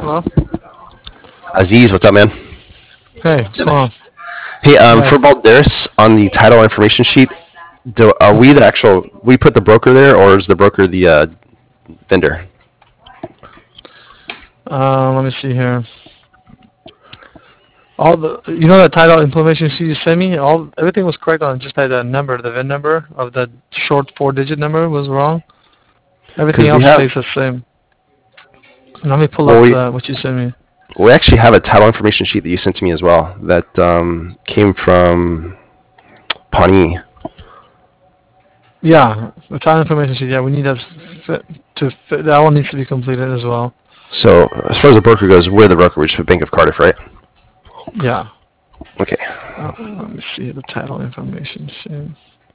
Hello? Aziz, what's up, man? Hey, what's going on? Hey, Yeah. for Balderas on the title information sheet, are we the actual? We put the broker there, or is the broker the vendor? Let me see here. All the, that title information sheet you sent me, everything was correct on just that number, the VIN number of the short 4-digit number was wrong. Everything Because we else have, stays the same. Let me pull well, up we what you sent me. we actually have a title information sheet that you sent to me as well that came from Pawnee. Yeah, the title information sheet. Yeah, we need that one needs to be completed as well. So as far as the broker goes, we're the broker. We just put Bank of Cardiff, right? Yeah. Okay. Let me see the title information sheet.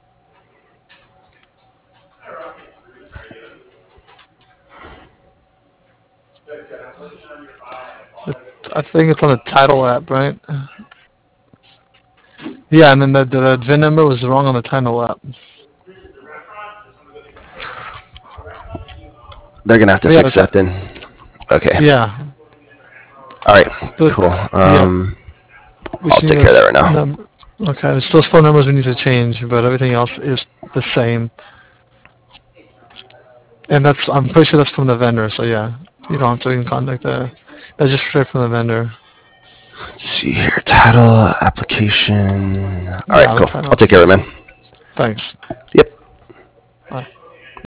I think it's on the title app, right? Yeah, and then the VIN number was wrong on the title app. They're gonna have to Yeah, fix that then. Okay. yeah, All right. but Cool. yeah, we I'll should need take care of that right those now. number. Okay, it's those phone numbers we need to change, but everything else is the same. And I'm pretty sure that's from the vendor. So yeah, you don't have to even contact the. That's just straight from the vendor. Let's see here. Title application. All right. Yeah, the Cool. I'll title. take care of it, man. Thanks. Yep. Bye.